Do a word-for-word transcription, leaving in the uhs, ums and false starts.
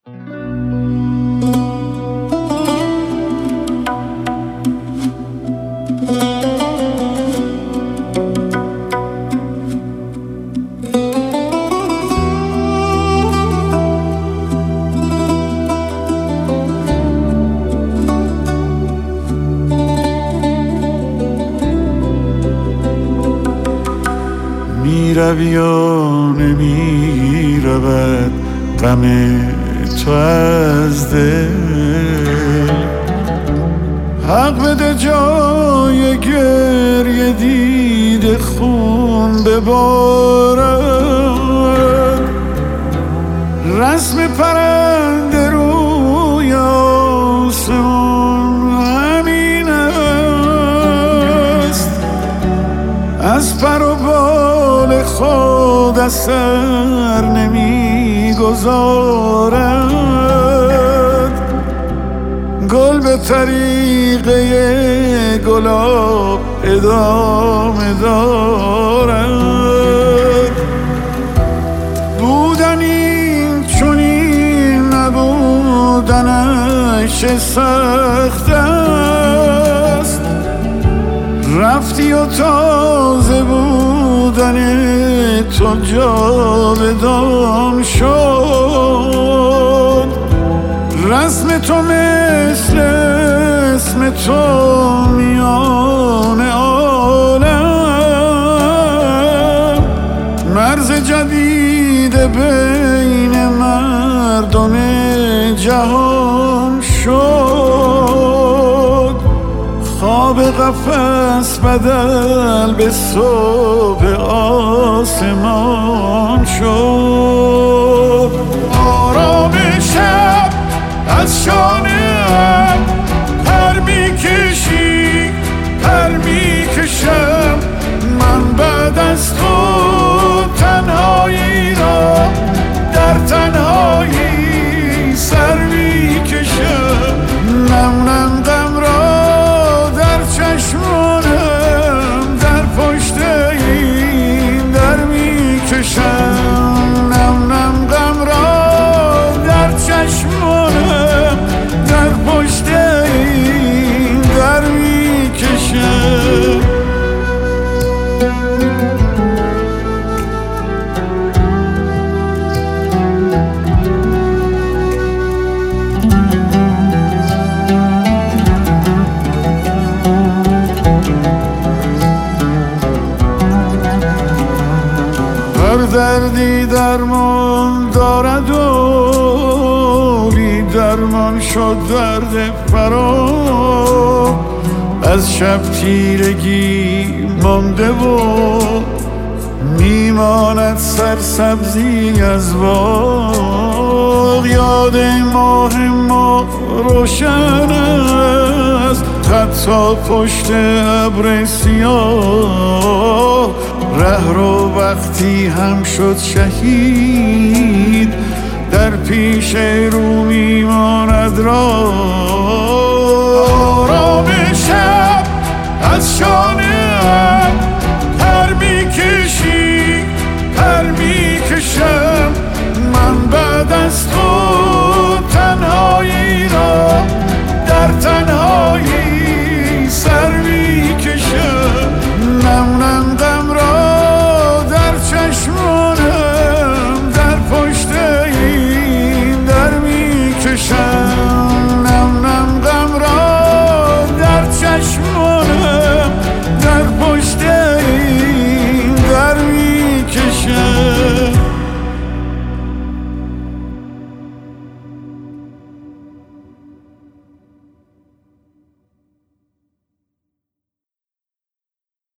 میروی یا نمی رود غم تو از دل، حق بده جای گریه دیده خون ببارد. رسم پرنده روی آسمان همین است، از پر و بال خود اثر نمی گذارد. گل به طریقه گلاب ادامه دارد. بودن این چنین نبودنش سخت است، رفتی و تازه بودن تو جاودان شد. رسم تو مثل اسم تو میان عالم، مرز جدید بین مردم جهان شد. خواب قفس بدل به صبح آسمان شد. آرام شب از شانه‌ام پر می‌کشی پر می‌کشم، من بعد از تو تنهایی را در تنهایی سر می‌کشم. نم نم غم را در چشمانم در پشت این در می‌کشم. نم نم غم را در چشمانم در پشت این در می‌کشم. هر دردی درمان دارد و بی درمان شد درد فرا. از شب تیرگی مانده و میماند سرسبزی از باغ. یاد ماه ما روشن است حتی پشت ابر سیاه. ره رو وقتی هم شد شهید در پیش رو میماند راه. آرام شب از شانه‌ام پر می‌کشی پر می‌کشم، من بعد از تو تنهایی را در تنهایی سر می‌کشم. نم نم غم را در چشمانم در پشت این در می‌کشم. نم نم غم را در چشمانم